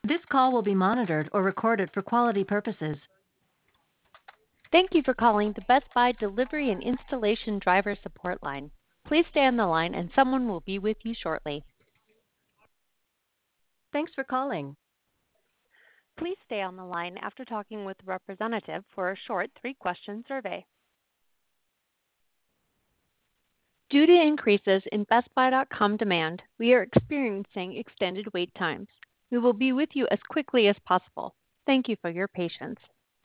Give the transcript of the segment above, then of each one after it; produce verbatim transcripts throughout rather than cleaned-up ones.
This call will be monitored or recorded for quality purposes. Thank you for calling the Best Buy Delivery and Installation Driver Support Line. Please stay on the line and someone will be with you shortly. Thanks for calling. Please stay on the line after talking with a representative for a short three-question survey. Due to increases in Best Buy dot com demand, we are experiencing extended wait times. We will be with you as quickly as possible. Thank you for your patience.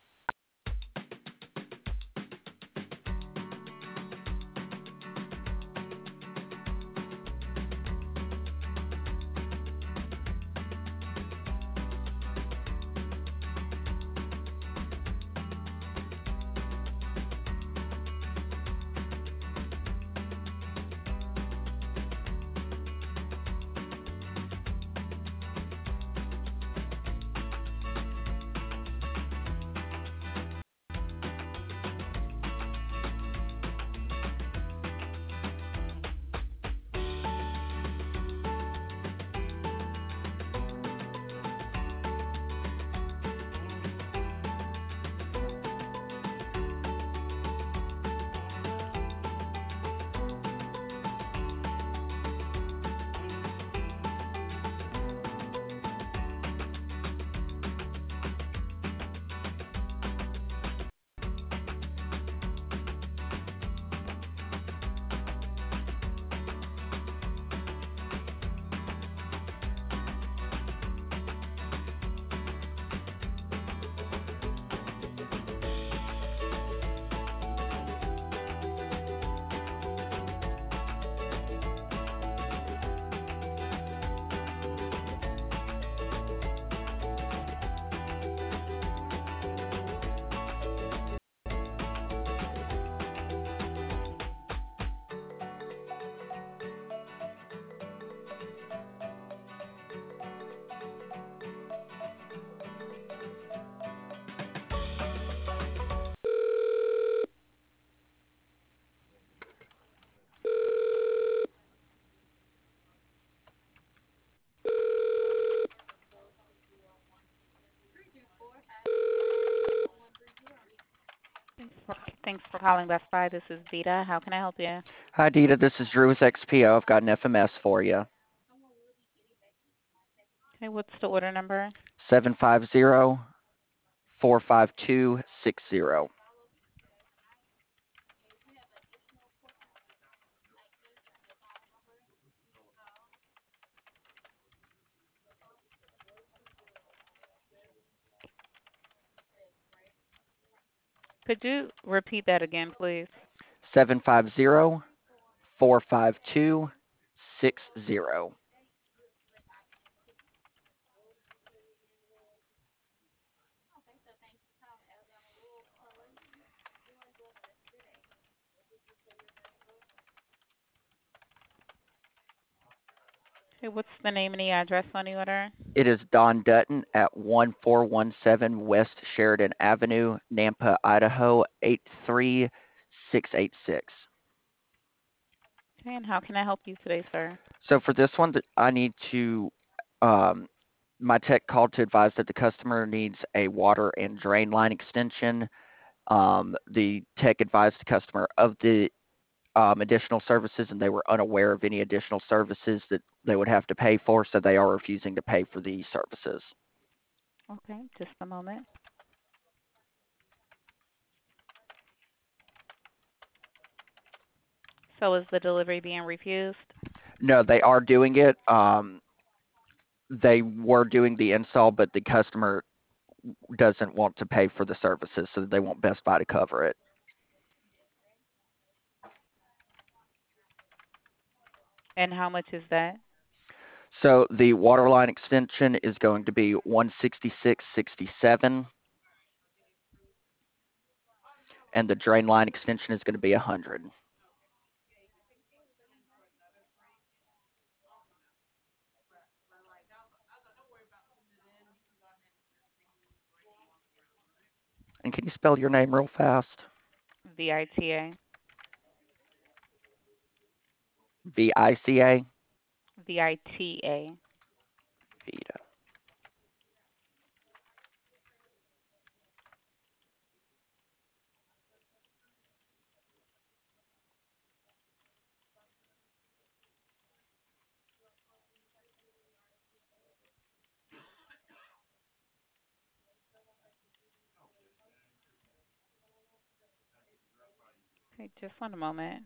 Thanks for, thanks for calling Best Buy. This is Vita. How can I help you? Hi, Dita. This is Drew with X P O. I've got an F M S for you. Okay, what's the order number? seven five zero, four five two, six zero. Could you repeat that again, please? seven five zero, four five two, six zero. Okay, what's the name and the address on the order? It is Don Dutton at one four one seven West Sheridan Avenue, Nampa, Idaho, eight three six eight six. Okay, and how can I help you today, sir? So for this one, th- I need to, um, my tech called to advise that the customer needs a water and drain line extension. Um, the tech advised the customer of the um, additional services, and they were unaware of any additional services that they would have to pay for, so they are refusing to pay for these services. Okay, just a moment. So is the delivery being refused? No, they are doing it. Um, they were doing the install, but the customer doesn't want to pay for the services, so they want Best Buy to cover it. And how much is that? So the water line extension is going to be one sixty-six sixty-seven, and the drain line extension is going to be one hundred. And can you spell your name real fast? V I T A. V I C A? V I T A. Vita. Okay, just one moment.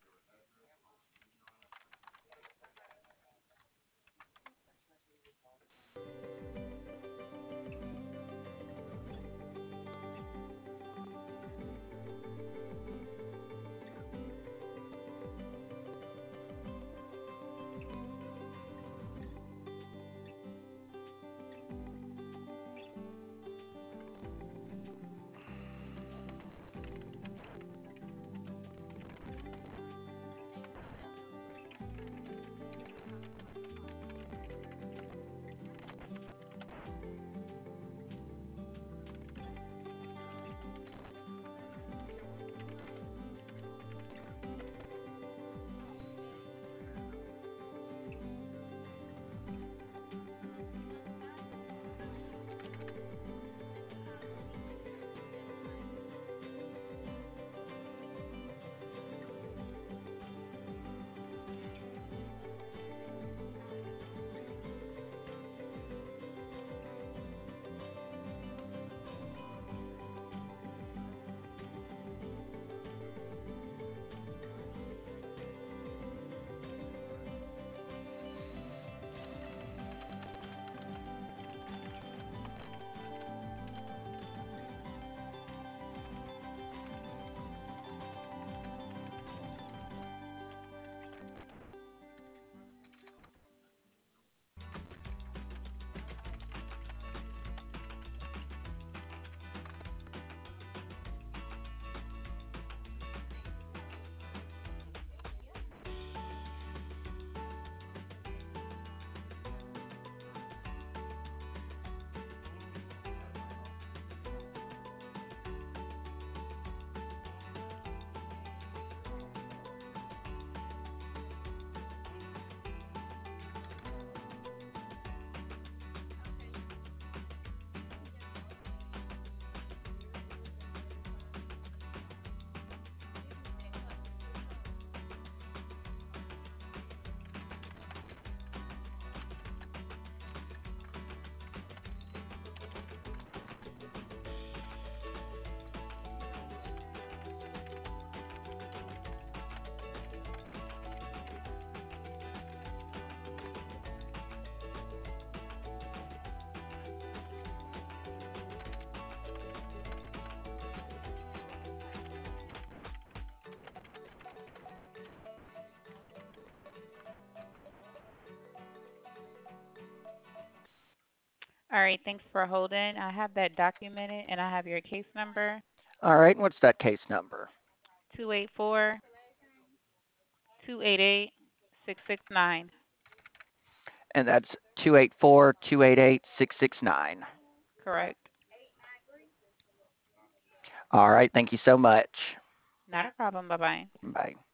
All right, thanks for holding. I have that documented and I have your case number All right, and what's that case number? two eight four, two eight eight, six six nine. And that's two eight four, two eight eight, six six nine. Correct. All right, thank you so much. Not a problem. Bye bye. Bye.